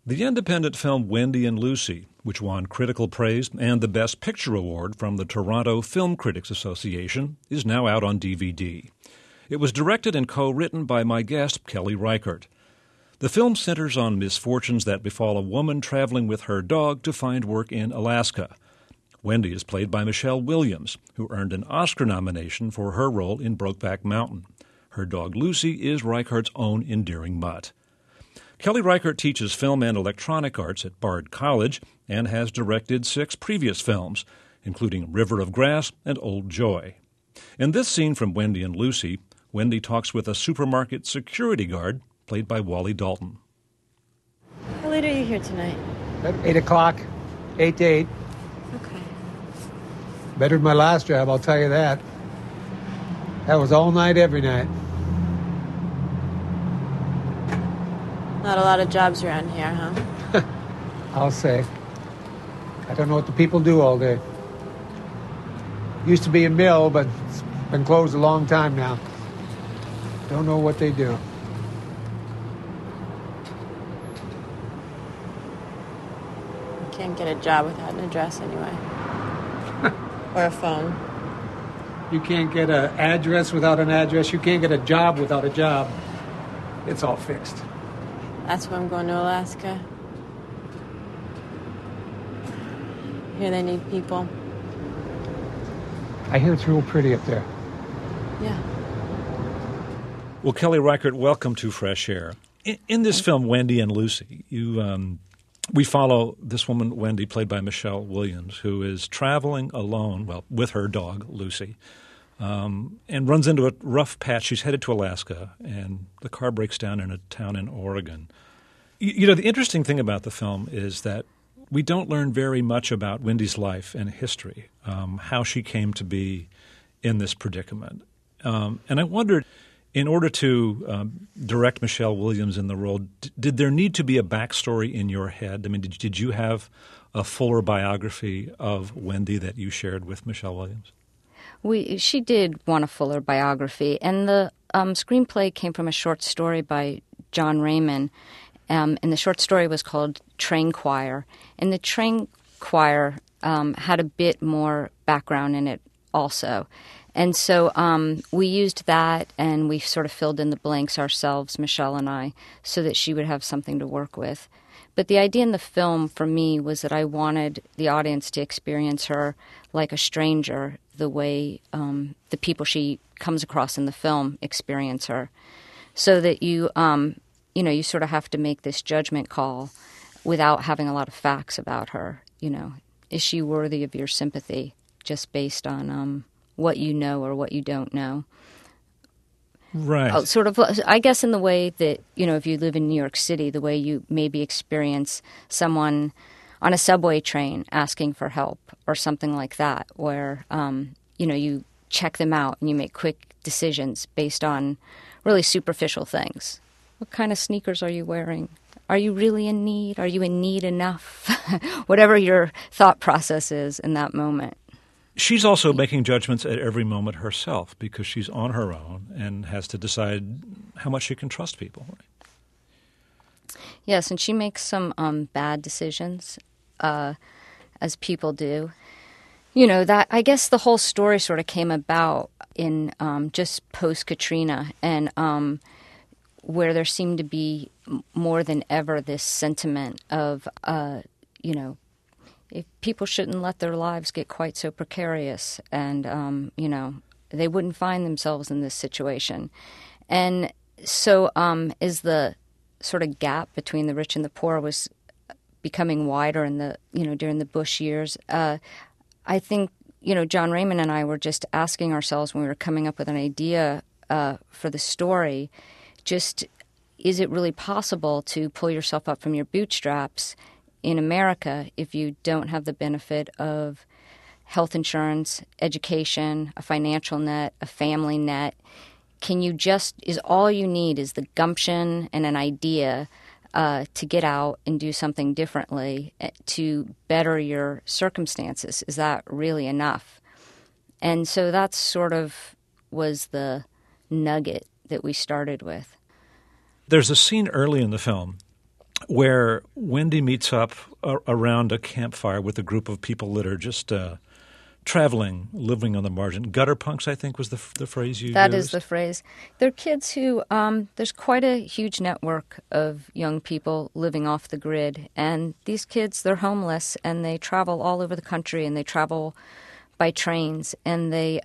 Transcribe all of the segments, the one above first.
The independent film Wendy and Lucy, which won critical praise and the Best Picture Award from the Toronto Film Critics Association, is now out on DVD. It was directed and co-written by my guest, Kelly Reichardt. The film centers on misfortunes that befall a woman traveling with her dog to find work in Alaska. Wendy is played by Michelle Williams, who earned an Oscar nomination for her role in Brokeback Mountain. Her dog Lucy is Reichardt's own endearing mutt. Kelly Reichardt teaches film and electronic arts at Bard College and has directed 6 previous films, including River of Grass and Old Joy. In this scene from Wendy and Lucy, Wendy talks with a supermarket security guard played by Wally Dalton. How late are you here tonight? At 8 o'clock, 8 to 8. Okay. Better than my last job, I'll tell you that. That was all night, every night. Not a lot of jobs around here, huh? I'll say. I don't know what the people do all day. Used to be a mill, but it's been closed a long time now. Don't know what they do. Can't get a job without an address anyway. Or a phone. You can't get an address without an address. You can't get a job without a job. It's all fixed. That's why I'm going to Alaska. Here they need people. I hear it's real pretty up there. Yeah. Well, Kelly Reichardt, welcome to Fresh Air. In this film, Wendy and Lucy, we follow this woman, Wendy, played by Michelle Williams, who is traveling alone, with her dog, Lucy, and runs into a rough patch. She's headed to Alaska, and the car breaks down in a town in Oregon. The interesting thing about the film is that we don't learn very much about Wendy's life and history, how she came to be in this predicament. And I wondered, in order to direct Michelle Williams in the role, did there need to be a backstory in your head? I mean, did you have a fuller biography of Wendy that you shared with Michelle Williams? She did want a fuller biography, and the screenplay came from a short story by John Raymond, and the short story was called Train Choir. And the Train Choir had a bit more background in it also. And so we used that, and we sort of filled in the blanks ourselves, Michelle and I, so that she would have something to work with. But the idea in the film for me was that I wanted the audience to experience her like a stranger, the way the people she comes across in the film experience her, so that you sort of have to make this judgment call without having a lot of facts about her. Is she worthy of your sympathy just based on what you know or what you don't know? Right. Sort of, I guess, in the way that, if you live in New York City, the way you maybe experience someone on a subway train asking for help or something like that, where, you check them out and you make quick decisions based on really superficial things. What kind of sneakers are you wearing? Are you really in need? Are you in need enough? Whatever your thought process is in that moment. She's also making judgments at every moment herself because she's on her own and has to decide how much she can trust people. Right? Yes, and she makes some bad decisions, as people do. That I guess the whole story sort of came about in just post-Katrina, and where there seemed to be more than ever this sentiment of, if people shouldn't let their lives get quite so precarious, and they wouldn't find themselves in this situation. And so as the sort of gap between the rich and the poor was becoming wider in the during the Bush years, I think John Raymond and I were just asking ourselves when we were coming up with an idea for the story, just is it really possible to pull yourself up from your bootstraps in America if you don't have the benefit of health insurance, education, a financial net, a family net? Is all you need is the gumption and an idea to get out and do something differently to better your circumstances? Is that really enough? And so that sort of was the nugget that we started with. There's a scene early in the film where Wendy meets up around a campfire with a group of people that are just traveling, living on the margin. Gutter punks, I think, was the phrase you used. That is the phrase. They're kids who, there's quite a huge network of young people living off the grid. And these kids, they're homeless, and they travel all over the country, and they travel by trains. And they,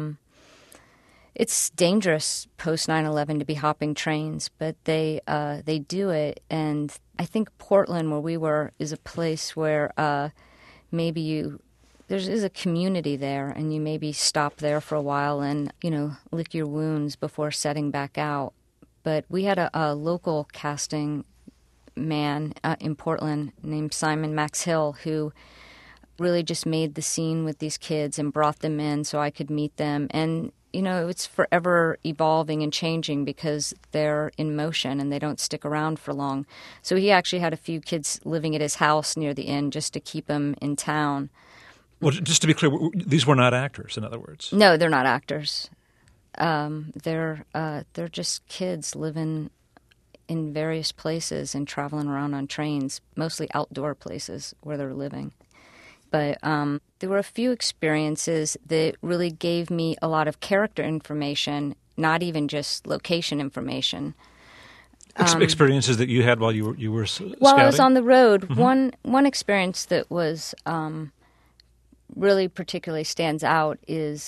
it's dangerous post 9/11 to be hopping trains, but they do it. And I think Portland, where we were, is a place where maybe there is a community there, and you maybe stop there for a while and, lick your wounds before setting back out. But we had a local casting man in Portland named Simon Max Hill who really just made the scene with these kids and brought them in so I could meet them. And, it's forever evolving and changing because they're in motion and they don't stick around for long. So he actually had a few kids living at his house near the inn just to keep them in town. Well, just to be clear, these were not actors, in other words. No, they're not actors. They're just kids living in various places and traveling around on trains, mostly outdoor places where they're living. But there were a few experiences that really gave me a lot of character information, not even just location information. Experiences that you had while you were scouting? While I was on the road, one experience that was really particularly stands out is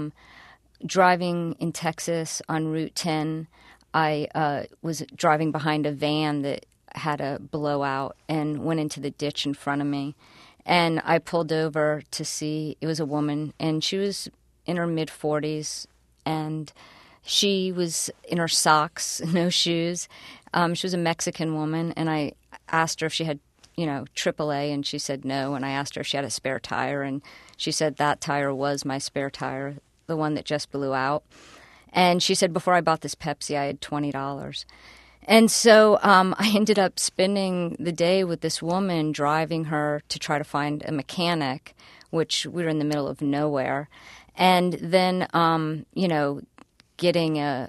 driving in Texas on Route 10. I was driving behind a van that had a blowout and went into the ditch in front of me. And I pulled over to see, it was a woman, and she was in her mid-40s, and she was in her socks, no shoes. She was a Mexican woman, and I asked her if she had AAA, and she said no. And I asked her if she had a spare tire, and she said that tire was my spare tire, the one that just blew out. And she said before I bought this Pepsi, I had $20. And so I ended up spending the day with this woman, driving her to try to find a mechanic, which we were in the middle of nowhere. And then, getting a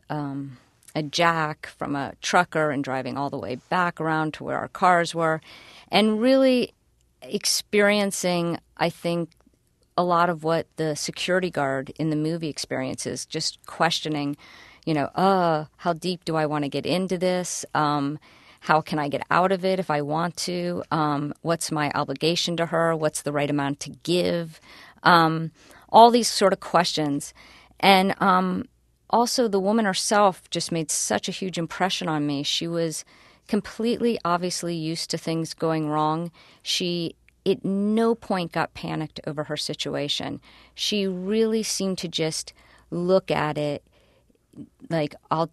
jack from a trucker and driving all the way back around to where our cars were, and really experiencing, I think, a lot of what the security guard in the movie experiences, just questioning, how deep do I want to get into this? How can I get out of it if I want to? What's my obligation to her? What's the right amount to give? All these sort of questions. And also the woman herself just made such a huge impression on me. She was completely, obviously used to things going wrong. She at no point got panicked over her situation. She really seemed to just look at it like, I'll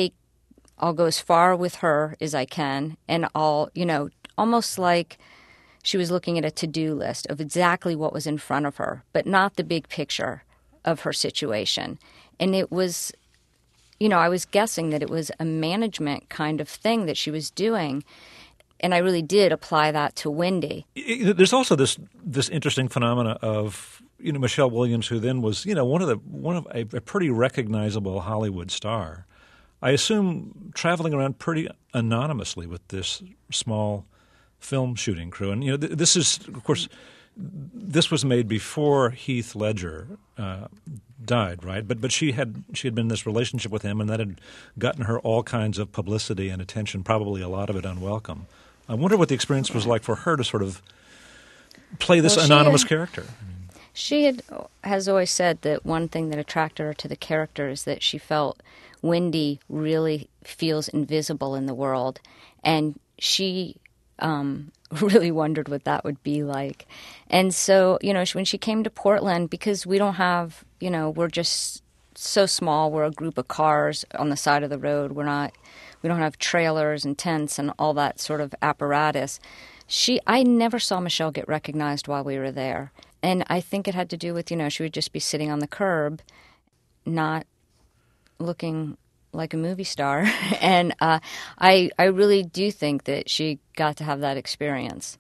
go as far with her as I can, and I'll, almost like she was looking at a to-do list of exactly what was in front of her, but not the big picture of her situation. And it was, I was guessing that it was a management kind of thing that she was doing. And I really did apply that to Wendy. There's also this interesting phenomena of Michelle Williams, who then was one of a pretty recognizable Hollywood star. I assume traveling around pretty anonymously with this small film shooting crew, and this is, of course, this was made before Heath Ledger died, right? But she had been in this relationship with him, and that had gotten her all kinds of publicity and attention, probably a lot of it unwelcome. I wonder what the experience was like for her to sort of play this anonymous character. She has always said that one thing that attracted her to the character is that she felt Wendy really feels invisible in the world, and she really wondered what that would be like. And so, when she came to Portland, because we don't have, we're just so small, we're a group of cars on the side of the road. We don't have trailers and tents and all that sort of apparatus. I never saw Michelle get recognized while we were there. And I think it had to do with, she would just be sitting on the curb, not looking like a movie star. And I really do think that she got to have that experience.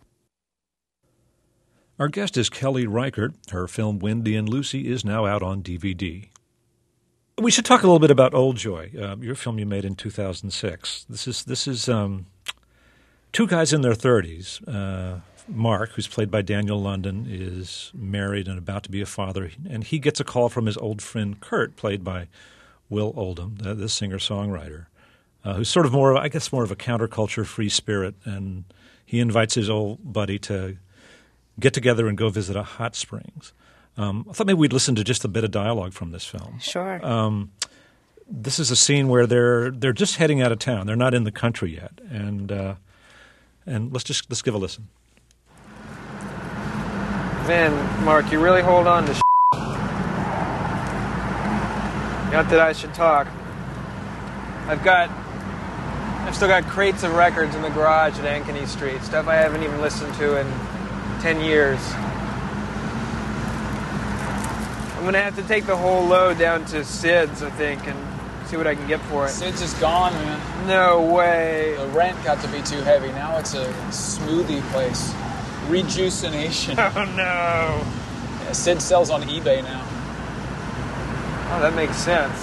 Our guest is Kelly Reichardt. Her film Wendy and Lucy is now out on DVD. We should talk a little bit about Old Joy, your film you made in 2006. This is two guys in their 30s. Mark, who's played by Daniel London, is married and about to be a father, and he gets a call from his old friend Kurt, played by Will Oldham, the singer-songwriter, who's sort of more of a counterculture free spirit, and he invites his old buddy to get together and go visit a hot springs. I thought maybe we'd listen to just a bit of dialogue from this film. Sure. This is a scene where they're just heading out of town. They're not in the country yet, and let's give a listen. Man, Mark, you really hold on to Not that I should talk. I've still got crates of records in the garage at Ankeny Street, stuff I haven't even listened to in 10 years. I'm gonna have to take the whole load down to Sid's, I think, and see what I can get for it. Sid's is gone, man. No way. The rent got to be too heavy. Now it's a smoothie place. Rejuicination. Oh, no. Yeah, Sid sells on eBay now. Oh, that makes sense.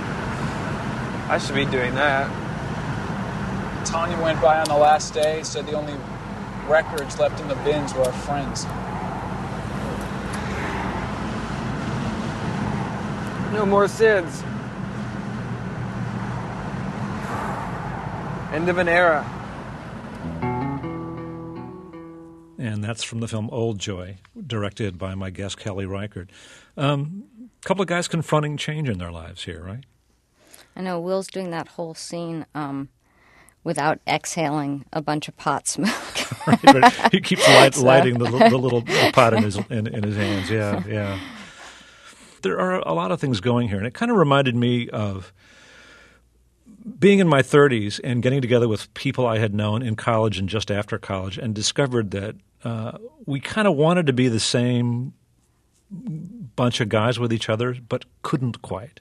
I should be doing that. Tanya went by on the last day, said the only records left in the bins were our friends. No more Sids. End of an era. And that's from the film Old Joy, directed by my guest Kelly Reichert. A couple of guys confronting change in their lives here, right? I know Will's doing that whole scene without exhaling a bunch of pot smoke. Right. He keeps lighting the little pot in his hands. Yeah. There are a lot of things going here, and it kind of reminded me of being in my 30s and getting together with people I had known in college and just after college, and discovered that we kind of wanted to be the same bunch of guys with each other, but couldn't quite.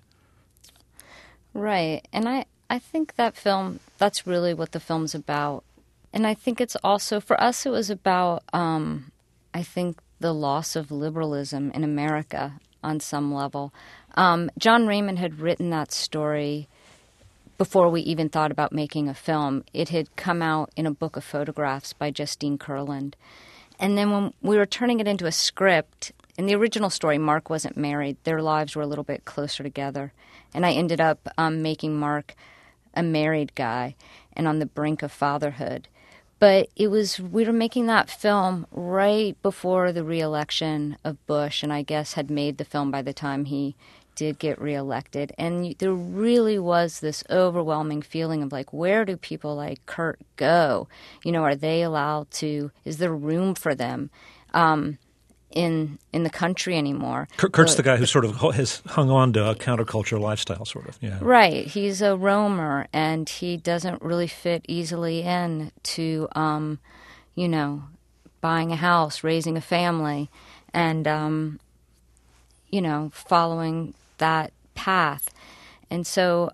Right. And I think that film, that's really what the film's about. And I think it's also, for us, it was about, I think, the loss of liberalism in America on some level. John Raymond had written that story before we even thought about making a film. It had come out in a book of photographs by Justine Kurland. And then when we were turning it into a script, in the original story, Mark wasn't married. Their lives were a little bit closer together. And I ended up making Mark a married guy and on the brink of fatherhood. But we were making that film right before the re-election of Bush, and I guess had made the film by the time he did get reelected. And there really was this overwhelming feeling of, like, where do people like Kurt go? You know, are they allowed to, is there room for them in the country anymore? Kurt's the guy who sort of has hung on to a counterculture lifestyle, sort of. Yeah. Right. He's a roamer, and he doesn't really fit easily in to, buying a house, raising a family, and, following that path. And so,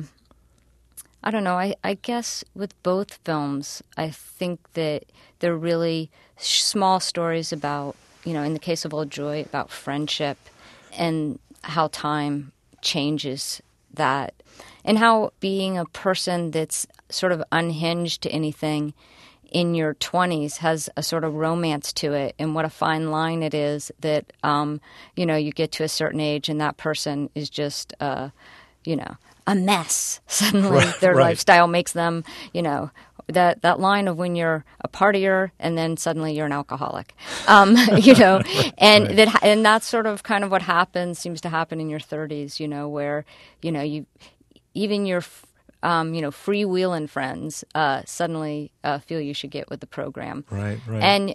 I don't know, I guess with both films, I think that they're really small stories about, in the case of Old Joy, about friendship and how time changes that, and how being a person that's sort of unhinged to anything in your 20s has a sort of romance to it, and what a fine line it is that, you get to a certain age and that person is just, a mess. Suddenly their lifestyle makes them, that line of when you're a partier and then suddenly you're an alcoholic, and and that's sort of kind of what seems to happen in your 30s, where, you even your freewheeling friends suddenly feel you should get with the program. Right. And,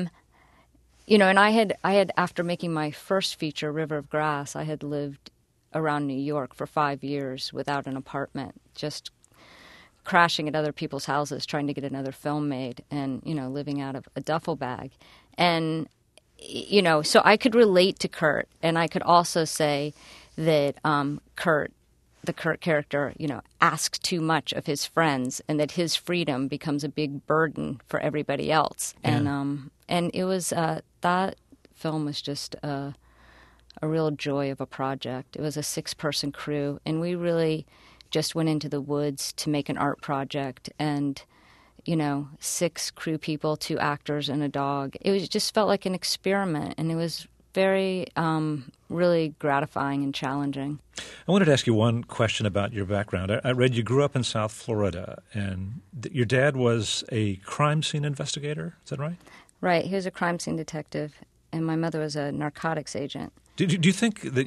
and I had, after making my first feature, River of Grass, I had lived around New York for 5 years without an apartment, just crashing at other people's houses, trying to get another film made, and, living out of a duffel bag. And, so I could relate to Kurt, and I could also say that the Kurt character, asks too much of his friends, and that his freedom becomes a big burden for everybody else. Yeah. And it was that film was just a real joy of a project. It was a 6-person crew, and we really just went into the woods to make an art project. And 6 crew people, 2 actors, and a dog. It just felt like an experiment, and it was very, really gratifying and challenging. I wanted to ask you one question about your background. I read you grew up in South Florida, and your dad was a crime scene investigator. Is that right? Right. He was a crime scene detective, and my mother was a narcotics agent. Do you think that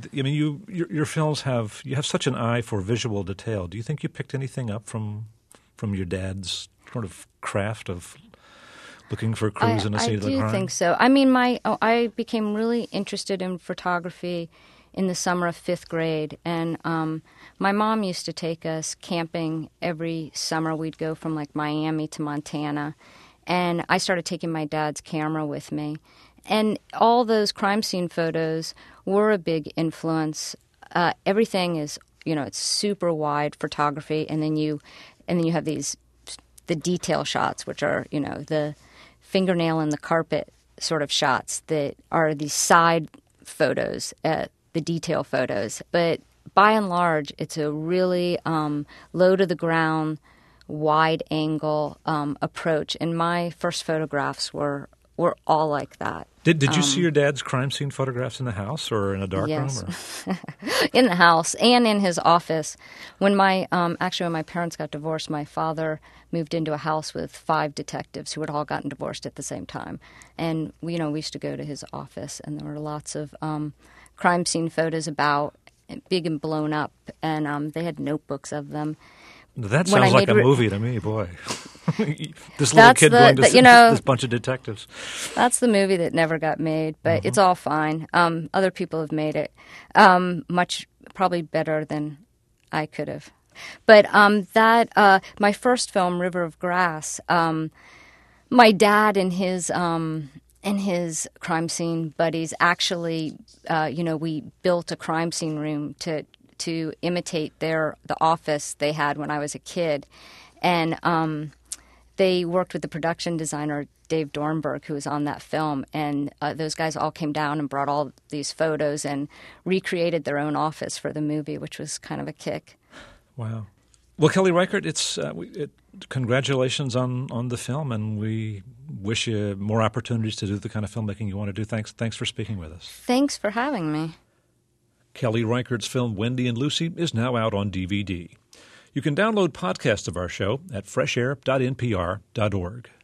your films have such an eye for visual detail? Do you think you picked anything up from your dad's sort of craft of looking for clues in a scene of the crime? I do think so. I mean, I became really interested in photography in the summer of 5th grade, and my mom used to take us camping every summer. We'd go from like Miami to Montana, and I started taking my dad's camera with me. And all those crime scene photos were a big influence. Everything is, it's super wide photography, and then you have the detail shots, which are, the fingernail in the carpet sort of shots that are these side photos, the detail photos. But by and large, it's a really low to the ground, wide angle approach. And my first photographs were all like that. Did you see your dad's crime scene photographs in the house or in a dark room? Or? In the house and in his office. When my parents got divorced, my father moved into a house with 5 detectives who had all gotten divorced at the same time. And we used to go to his office, and there were lots of crime scene photos about, big and blown up, and they had notebooks of them. That sounds like a movie to me, boy. This little kid going to this bunch of detectives. That's the movie that never got made, but it's all fine. Other people have made it much probably better than I could have. But my first film, River of Grass, my dad and his crime scene buddies actually, we built a crime scene room to imitate the office they had when I was a kid. And they worked with the production designer, Dave Dornberg, who was on that film. And those guys all came down and brought all these photos and recreated their own office for the movie, which was kind of a kick. Wow. Well, Kelly Reichardt, congratulations on the film, and we wish you more opportunities to do the kind of filmmaking you want to do. Thanks for speaking with us. Thanks for having me. Kelly Reichardt's film Wendy and Lucy is now out on DVD. You can download podcasts of our show at freshair.npr.org.